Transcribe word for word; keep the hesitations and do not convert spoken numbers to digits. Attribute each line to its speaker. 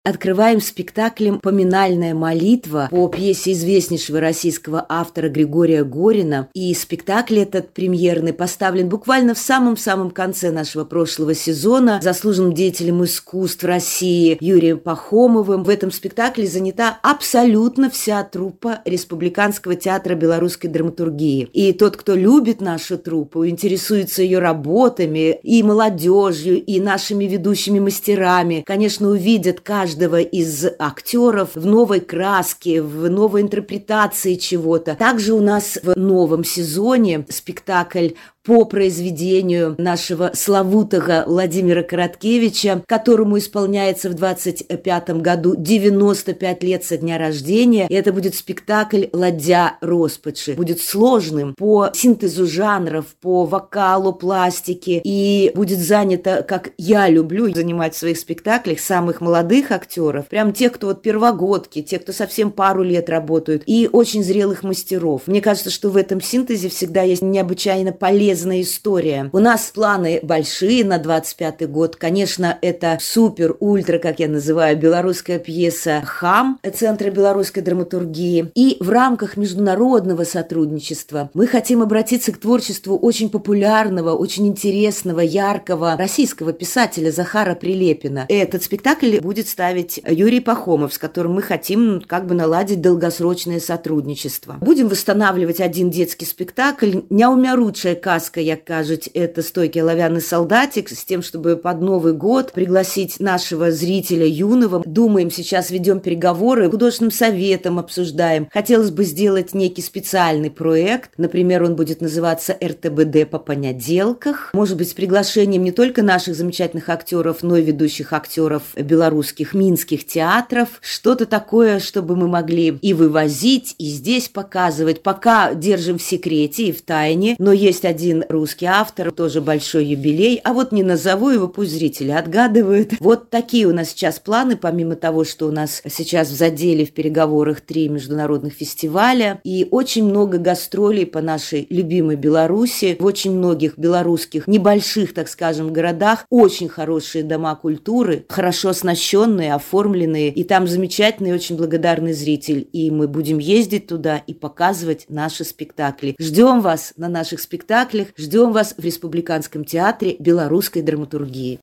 Speaker 1: Открываем спектаклем «Поминальная молитва» по пьесе известнейшего российского автора Григория Горина. И спектакль этот премьерный поставлен буквально в самом-самом конце нашего прошлого сезона заслуженным деятелем искусств России Юрием Пахомовым. В этом спектакле занята абсолютно вся труппа Республиканского театра белорусской драматургии. И тот, кто любит нашу труппу, интересуется ее работами, и молодежью, и нашими ведущими мастерами, конечно, увидят каждый каждого из актеров в новой краске, в новой интерпретации чего-то. Также у нас в новом сезоне спектакль по произведению нашего славутого Владимира Короткевича, которому исполняется в двадцать пятом году девяносто пять лет со дня рождения. И это будет спектакль «Ладья Роспачи». Будет сложным по синтезу жанров, по вокалу, пластике. И будет занято, как я люблю занимать в своих спектаклях, самых молодых актеров, прям тех, кто вот первогодки, те, кто совсем пару лет работают, и очень зрелых мастеров. Мне кажется, что в этом синтезе всегда есть необычайно полезная история. У нас планы большие на двадцать пятый год. Конечно, это супер-ультра, как я называю, белорусская пьеса «Хам» Центра белорусской драматургии. И в рамках международного сотрудничества мы хотим обратиться к творчеству очень популярного, очень интересного, яркого российского писателя Захара Прилепина. Этот спектакль будет ставить Юрий Пахомов, с которым мы хотим как бы наладить долгосрочное сотрудничество. Будем восстанавливать один детский спектакль «Няумяручая каска, як кажуть, это стойкий оловянный солдатик», с тем, чтобы под Новый год пригласить нашего зрителя юного. Думаем, сейчас ведем переговоры, художественным советом обсуждаем. Хотелось бы сделать некий специальный проект. Например, он будет называться «эр тэ бэ дэ по понеделках». Может быть, с приглашением не только наших замечательных актеров, но и ведущих актеров белорусских, минских театров. Что-то такое, чтобы мы могли и вывозить, и здесь показывать. Пока держим в секрете и в тайне, но есть один русский автор, тоже большой юбилей, а вот не назову его, пусть зрители отгадывают. Вот такие у нас сейчас планы, помимо того, что у нас сейчас в заделе в переговорах три международных фестиваля и очень много гастролей по нашей любимой Беларуси, в очень многих белорусских небольших, так скажем, городах, очень хорошие дома культуры, хорошо оснащенные, оформленные, и там замечательный, очень благодарный зритель, и мы будем ездить туда и показывать наши спектакли. Ждем вас на наших спектаклях, ждем вас в Республиканском театре белорусской драматургии.